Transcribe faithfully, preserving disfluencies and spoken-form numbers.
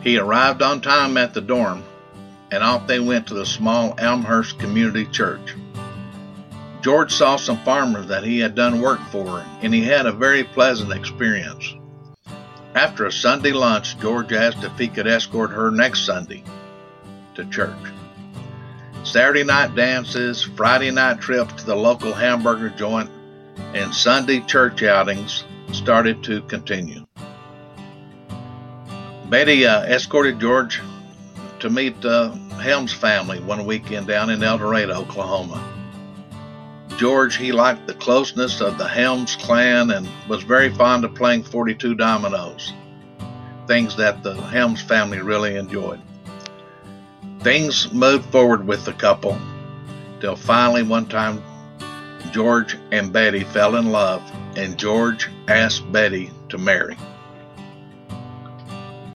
He arrived on time at the dorm, and off they went to the small Elmhurst Community Church. George saw some farmers that he had done work for, and he had a very pleasant experience. After a Sunday lunch, George asked if he could escort her next Sunday to church. Saturday night dances, Friday night trips to the local hamburger joint, and Sunday church outings started to continue. Betty uh, escorted George to meet the uh, Helms family one weekend down in El Dorado, Oklahoma. George, he liked the closeness of the Helms clan and was very fond of playing forty-two dominoes, things that the Helms family really enjoyed. Things moved forward with the couple till finally one time George and Betty fell in love, and George asked Betty to marry.